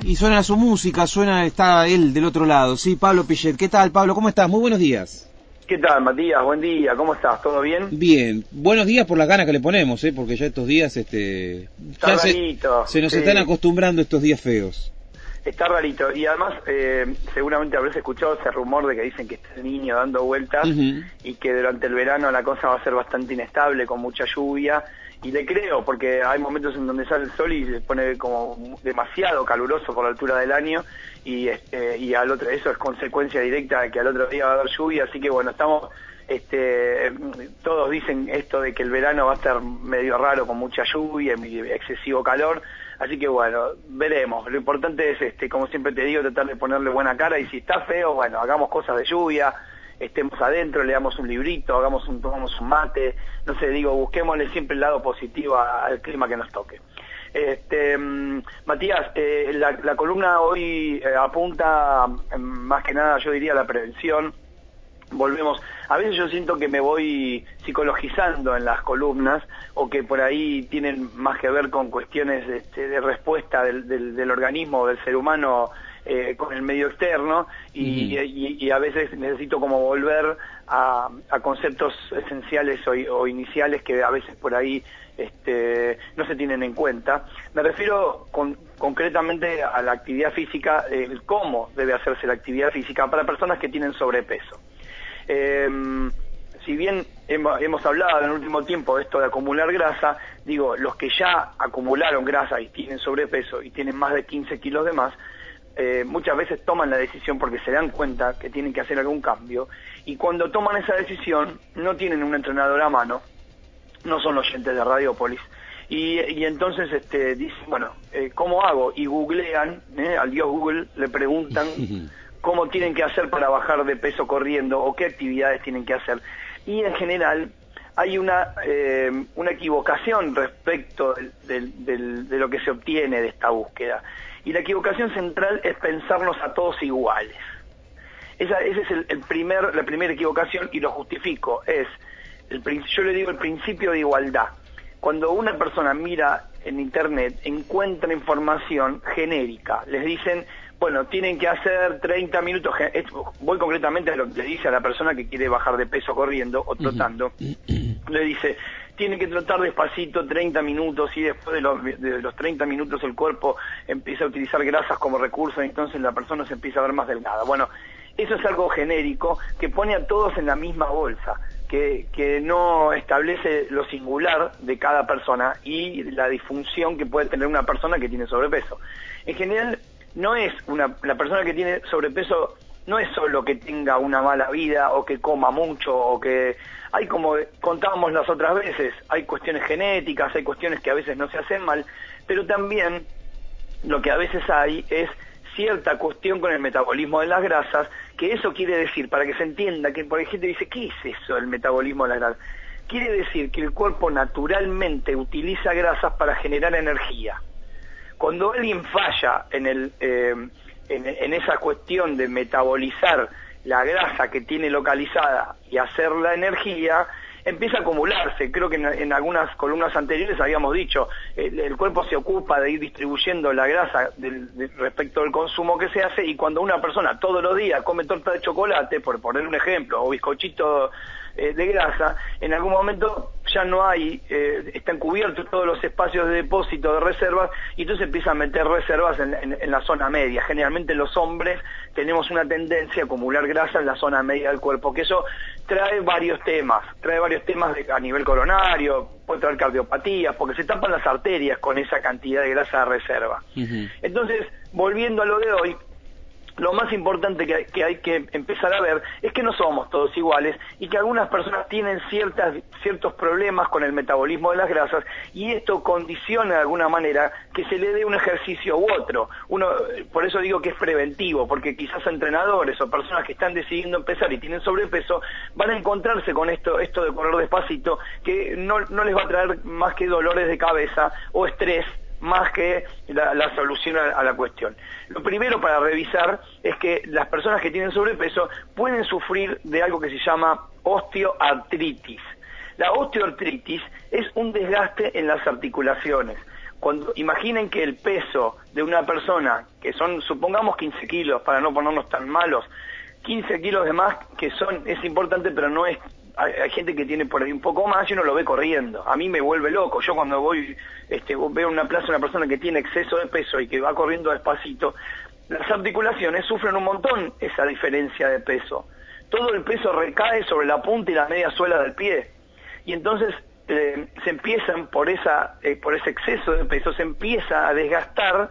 Y suena su música, está él del otro lado, sí, Pablo Pillet. ¿Qué tal, Pablo? ¿Cómo estás? Muy buenos días. ¿Qué tal, Matías? Buen día, ¿cómo estás? ¿Todo bien? Bien, buenos días por las ganas que le ponemos, porque ya estos días, Está ya rarito, se nos sí, están acostumbrando estos días feos. está rarito. Y además, seguramente habrás escuchado ese rumor de que dicen que está el niño dando vueltas y que durante el verano la cosa va a ser bastante inestable, con mucha lluvia. Y le creo, porque hay momentos en donde sale el sol y se pone como demasiado caluroso por la altura del año y al otro, eso es consecuencia directa de que al otro día va a haber lluvia, así que bueno, estamos, todos dicen esto de que el verano va a estar medio raro con mucha lluvia y excesivo calor, así que bueno, veremos. Lo importante es, como siempre te digo, tratar de ponerle buena cara y si está feo, bueno, hagamos cosas de lluvia, estemos adentro, leamos un librito, tomamos un mate, no sé, digo, busquémosle siempre el lado positivo al clima que nos toque. Matías, la columna hoy apunta más que nada, yo diría, a la prevención. Volvemos, a veces yo siento que me voy psicologizando en las columnas o que por ahí tienen más que ver con cuestiones de respuesta del organismo, del ser humano con el medio externo y a veces necesito como volver a conceptos esenciales o iniciales que a veces por ahí no se tienen en cuenta. Me refiero concretamente a la actividad física, cómo debe hacerse la actividad física para personas que tienen sobrepeso. Si bien hemos hablado en el último tiempo de esto de acumular grasa, digo, los que ya acumularon grasa y tienen sobrepeso y tienen más de 15 kilos de más, muchas veces toman la decisión porque se dan cuenta que tienen que hacer algún cambio y cuando toman esa decisión no tienen un entrenador a mano, no son oyentes de Radiópolis y entonces dicen, bueno, ¿cómo hago? Y googlean, al dios Google le preguntan cómo tienen que hacer para bajar de peso corriendo o qué actividades tienen que hacer. Y en general hay una equivocación respecto de lo que se obtiene de esta búsqueda. Y la equivocación central es pensarnos a todos iguales. Esa es la primera equivocación y lo justifico. Yo le digo el principio de igualdad. Cuando una persona mira en internet, encuentra información genérica. Les dicen, bueno, tienen que hacer 30 minutos. Voy concretamente a lo que le dice a la persona que quiere bajar de peso corriendo o trotando. Le dice, tienen que trotar despacito 30 minutos y después de los 30 minutos el cuerpo empieza a utilizar grasas como recurso y entonces la persona se empieza a ver más delgada. Bueno, eso es algo genérico que pone a todos en la misma bolsa. Que no establece lo singular de cada persona y la disfunción que puede tener una persona que tiene sobrepeso. En general, la persona que tiene sobrepeso no es solo que tenga una mala vida o que coma mucho o que hay, como contábamos las otras veces, hay cuestiones genéticas, hay cuestiones que a veces no se hacen mal, pero también lo que a veces hay es cierta cuestión con el metabolismo de las grasas, que eso quiere decir, para que se entienda, que por ejemplo dice, ¿qué es eso el metabolismo de las grasas? Quiere decir que el cuerpo naturalmente utiliza grasas para generar energía. Cuando alguien falla en esa cuestión de metabolizar la grasa que tiene localizada y hacer la energía, empieza a acumularse. Creo que en algunas columnas anteriores habíamos dicho, el cuerpo se ocupa de ir distribuyendo la grasa respecto al consumo que se hace, y cuando una persona todos los días come torta de chocolate, por poner un ejemplo, o bizcochito de grasa, en algún momento ya no hay, están cubiertos todos los espacios de depósito de reservas, y entonces empieza a meter reservas en la zona media. Generalmente los hombres tenemos una tendencia a acumular grasa en la zona media del cuerpo, que eso trae varios temas a nivel coronario, puede traer cardiopatías, porque se tapan las arterias con esa cantidad de grasa de reserva. Entonces, volviendo a lo de hoy, lo más importante que hay que empezar a ver es que no somos todos iguales y que algunas personas tienen ciertos problemas con el metabolismo de las grasas, y esto condiciona de alguna manera que se le dé un ejercicio u otro. Por eso digo que es preventivo, porque quizás entrenadores o personas que están decidiendo empezar y tienen sobrepeso van a encontrarse con esto de correr despacito, que no les va a traer más que dolores de cabeza o estrés, más que la solución a la cuestión. Lo primero para revisar es que las personas que tienen sobrepeso pueden sufrir de algo que se llama osteoartritis. La osteoartritis es un desgaste en las articulaciones. Cuando imaginen que el peso de una persona, que son, supongamos 15 kilos, para no ponernos tan malos, 15 kilos de más, que es importante, pero no es, hay gente que tiene por ahí un poco más y uno lo ve corriendo. A mí me vuelve loco. Yo cuando voy, veo en una plaza una persona que tiene exceso de peso y que va corriendo despacito, las articulaciones sufren un montón esa diferencia de peso. Todo el peso recae sobre la punta y la media suela del pie. Y entonces se empiezan, por ese exceso de peso, se empieza a desgastar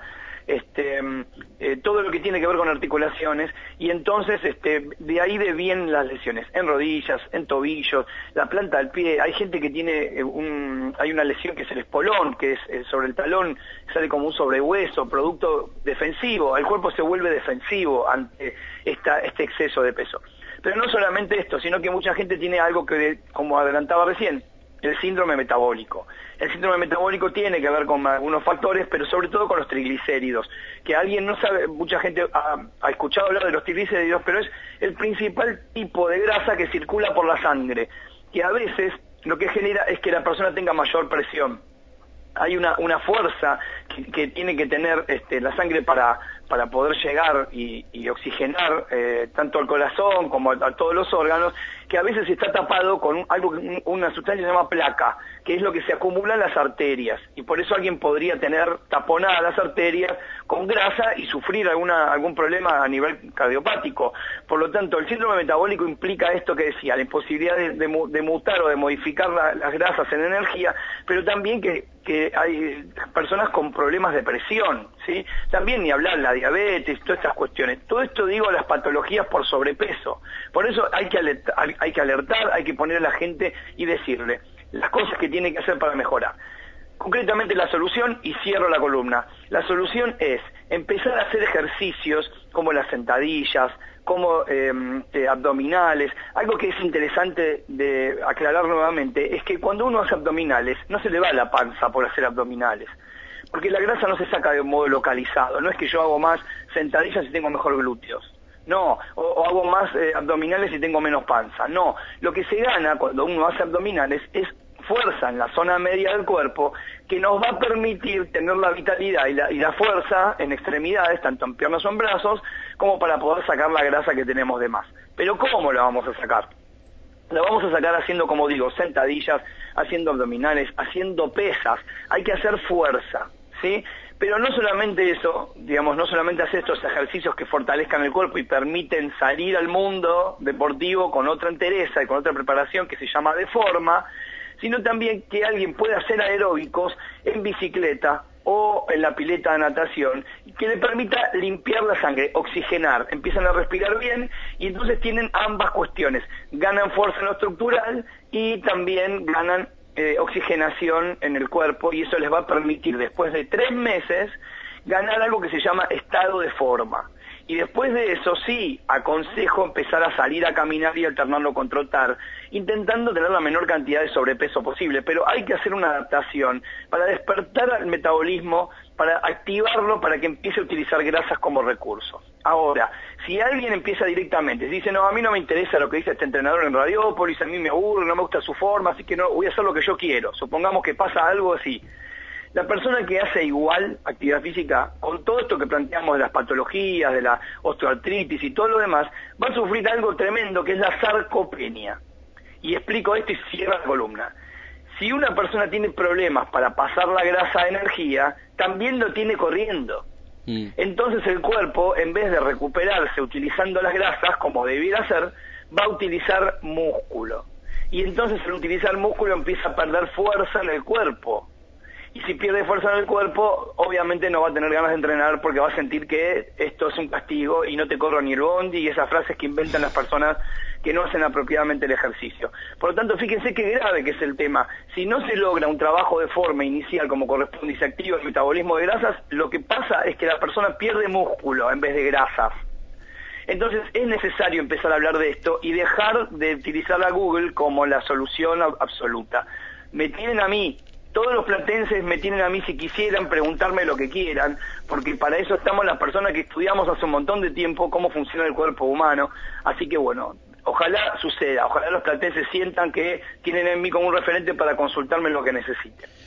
todo lo que tiene que ver con articulaciones, y entonces de ahí vienen las lesiones en rodillas, en tobillos, la planta del pie. Hay gente que tiene hay una lesión que es el espolón, que es sobre el talón, sale como un sobrehueso, producto defensivo. El cuerpo se vuelve defensivo ante este exceso de peso. Pero no solamente esto, sino que mucha gente tiene algo que, como adelantaba recién, el síndrome metabólico. El síndrome metabólico tiene que ver con algunos factores, pero sobre todo con los triglicéridos, que alguien no sabe. Mucha gente ha escuchado hablar de los triglicéridos, pero es el principal tipo de grasa que circula por la sangre, que a veces lo que genera es que la persona tenga mayor presión. Hay una fuerza que tiene que tener la sangre para poder llegar y oxigenar tanto al corazón como a todos los órganos, que a veces está tapado con una sustancia que se llama placa, que es lo que se acumula en las arterias, y por eso alguien podría tener taponadas las arterias con grasa y sufrir algún problema a nivel cardiopático. Por lo tanto, el síndrome metabólico implica esto que decía, la imposibilidad de mutar o de modificar las grasas en energía, pero también que hay personas con problemas de presión, ¿sí? También ni hablar la diabetes, todas estas cuestiones. Todo esto, digo, las patologías por sobrepeso. Por eso hay que alertar, hay que poner a la gente y decirle las cosas que tiene que hacer para mejorar. Concretamente la solución, y cierro la columna, la solución es empezar a hacer ejercicios como las sentadillas, como abdominales. Algo que es interesante de aclarar nuevamente es que cuando uno hace abdominales no se le va la panza por hacer abdominales, porque la grasa no se saca de un modo localizado. No es que yo hago más sentadillas y tengo mejor glúteos, no, o hago más abdominales y tengo menos panza, no. Lo que se gana cuando uno hace abdominales es fuerza en la zona media del cuerpo, que nos va a permitir tener la vitalidad y la fuerza en extremidades, tanto en piernas o en brazos, como para poder sacar la grasa que tenemos de más. Pero ¿cómo la vamos a sacar? La vamos a sacar haciendo, como digo, sentadillas, haciendo abdominales, haciendo pesas. Hay que hacer fuerza, ¿sí? Pero no solamente eso, digamos, no solamente hacer estos ejercicios que fortalezcan el cuerpo y permiten salir al mundo deportivo con otra entereza y con otra preparación que se llama de forma, sino también que alguien pueda hacer aeróbicos en bicicleta o en la pileta de natación, que le permita limpiar la sangre, oxigenar, empiezan a respirar bien, y entonces tienen ambas cuestiones, ganan fuerza en lo estructural y también ganan oxigenación en el cuerpo, y eso les va a permitir después de 3 meses ganar algo que se llama estado de forma. Y después de eso sí, aconsejo empezar a salir a caminar y alternarlo con trotar, intentando tener la menor cantidad de sobrepeso posible, pero hay que hacer una adaptación para despertar al metabolismo, para activarlo, para que empiece a utilizar grasas como recurso. Ahora, si alguien empieza directamente, dice, no, a mí no me interesa lo que dice este entrenador en Radiópolis, a mí me aburre, no me gusta su forma, así que no voy a hacer lo que yo quiero. Supongamos que pasa algo así. La persona que hace igual actividad física, con todo esto que planteamos de las patologías, de la osteoartritis y todo lo demás, va a sufrir algo tremendo que es la sarcopenia. Y explico esto y cierro la columna. Si una persona tiene problemas para pasar la grasa a energía, también lo tiene corriendo. Entonces el cuerpo, en vez de recuperarse utilizando las grasas, como debiera ser, va a utilizar músculo. Y entonces al utilizar músculo empieza a perder fuerza en el cuerpo. Y si pierde fuerza en el cuerpo, obviamente no va a tener ganas de entrenar, porque va a sentir que esto es un castigo y no te corro ni el bondi, y esas frases que inventan las personas que no hacen apropiadamente el ejercicio. Por lo tanto, fíjense qué grave que es el tema. Si no se logra un trabajo de forma inicial como corresponde y se activa el metabolismo de grasas, lo que pasa es que la persona pierde músculo en vez de grasas. Entonces es necesario empezar a hablar de esto y dejar de utilizar a Google como la solución absoluta. Me tienen a mí, todos los platenses me tienen a mí si quisieran preguntarme lo que quieran, porque para eso estamos las personas que estudiamos hace un montón de tiempo cómo funciona el cuerpo humano. Así que bueno, ojalá suceda, ojalá los platenses sientan que tienen en mí como un referente para consultarme lo que necesiten.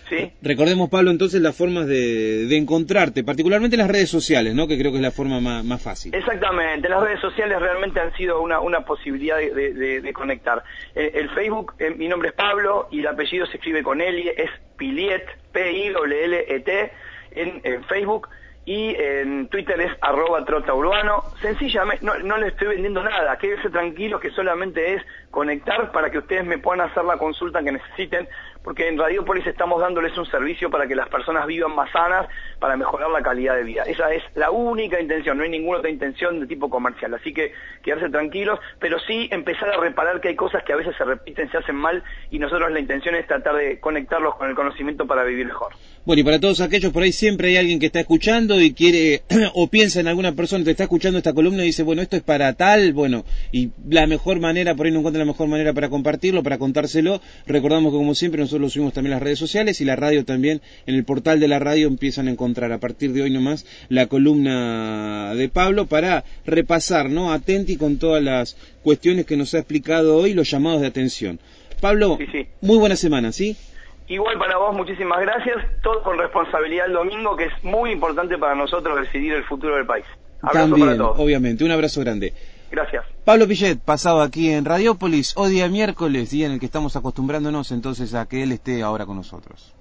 ¿sí? Recordemos, Pablo, entonces las formas de encontrarte, particularmente en las redes sociales, ¿no? Que creo que es la forma más fácil. Exactamente, las redes sociales realmente han sido una posibilidad de conectar. El Facebook, mi nombre es Pablo y el apellido se escribe con L, es Pillet, P-I-L-L-E-T, en Facebook. Y en Twitter es @trotaurbano. Sencillamente, no le estoy vendiendo nada, quédense tranquilos que solamente es conectar para que ustedes me puedan hacer la consulta que necesiten, porque en Radiopolis estamos dándoles un servicio para que las personas vivan más sanas, para mejorar la calidad de vida. Esa es la única intención, no hay ninguna otra intención de tipo comercial, así que quedarse tranquilos, pero sí empezar a reparar que hay cosas que a veces se repiten, se hacen mal, y nosotros la intención es tratar de conectarlos con el conocimiento para vivir mejor. Bueno, y para todos aquellos, por ahí siempre hay alguien que está escuchando y quiere, o piensa en alguna persona que está escuchando esta columna y dice, bueno, esto es para tal, bueno, y la mejor manera, por ahí no encuentra la mejor manera para compartirlo, para contárselo. Recordamos que como siempre nosotros lo subimos también en las redes sociales y la radio también, en el portal de la radio empiezan a encontrar a partir de hoy nomás la columna de Pablo para repasar, ¿no? Atenti con todas las cuestiones que nos ha explicado hoy, los llamados de atención. Pablo, Sí. Muy buena semana, ¿sí? Igual para vos, muchísimas gracias. Todo con responsabilidad el domingo, que es muy importante para nosotros decidir el futuro del país. Abrazo También, para todos. obviamente, un abrazo grande. Gracias. Pablo Pillet, pasado aquí en Radiopolis, hoy día miércoles, día en el que estamos acostumbrándonos entonces a que él esté ahora con nosotros.